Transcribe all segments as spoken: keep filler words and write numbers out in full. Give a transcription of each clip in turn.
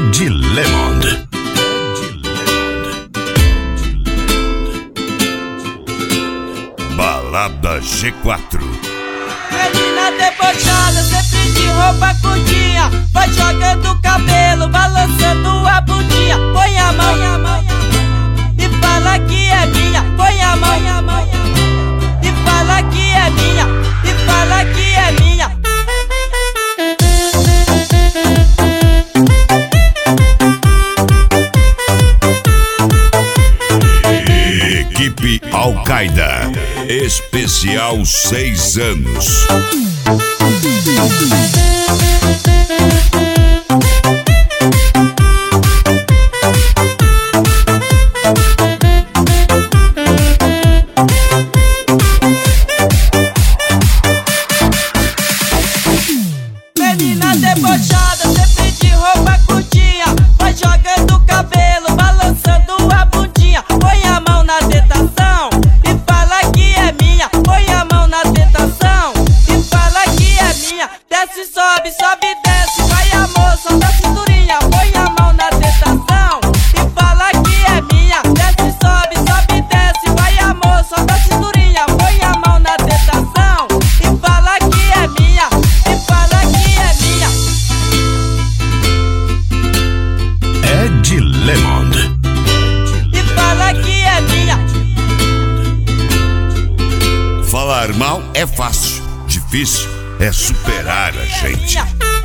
Ed Lemond. Balada G quatro. Menina debochada, sempre de roupa curtinha, vai jogando o cabelo, balançando a bundinha. Põe a mão, a mão e fala que é minha. Põe a mão, a mão e fala que é minha. E fala que é minha. Equipe Al-Qaeda, especial seis anos. Menina debochada, sempre de roupa curtinha, vai jogando o cabelo, balançando a bundinha. Põe a mão na tentação e fala que é minha. Põe a mão na tentação e fala que é minha. Desce, sobe, sobe, desce, vai amor, solta a cinturinha. Põe a mão na tentação e fala que é minha. Desce, sobe, sobe, desce, vai amor, solta a cinturinha. Põe a mão na tentação e fala que é minha. E fala que é minha. Ed Lemond. E fala que é minha. Falar mal é fácil, difícil é superar a gente.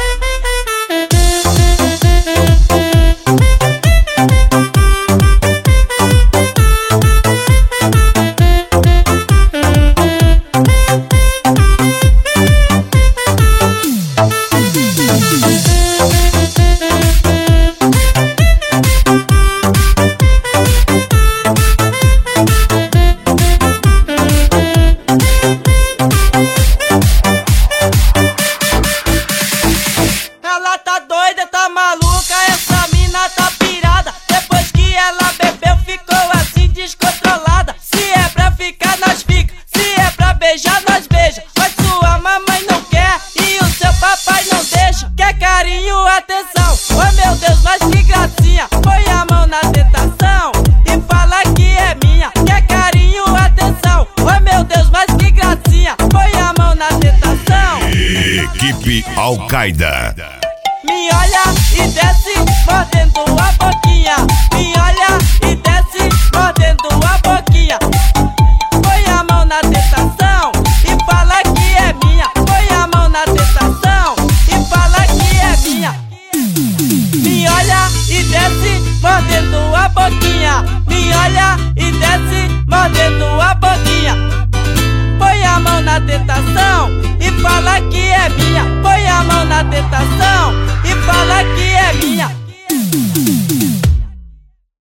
Ela tá doida, tá maluca, essa mina tá pirada. Depois que ela bebeu, ficou assim descontrolada. Se é pra ficar, nós fica. Se é pra beijar, nós beija. Mas sua mamãe não quer e o seu papai não deixa. Quer carinho, atenção. Oh meu Deus, mas que gracinha. Põe a mão na tentação e fala que é minha. Quer carinho, atenção. Oh meu Deus, mas que gracinha. Põe a mão na tentação. Equipe Al-Qaeda. Me olha e desce, mordendo a boquinha. Me olha e desce, mordendo a boquinha. Põe a mão na tentação e fala que é minha. Põe a mão na tentação e fala que é minha. Me olha e desce, mordendo a boquinha. Me olha e desce, mordendo a boquinha.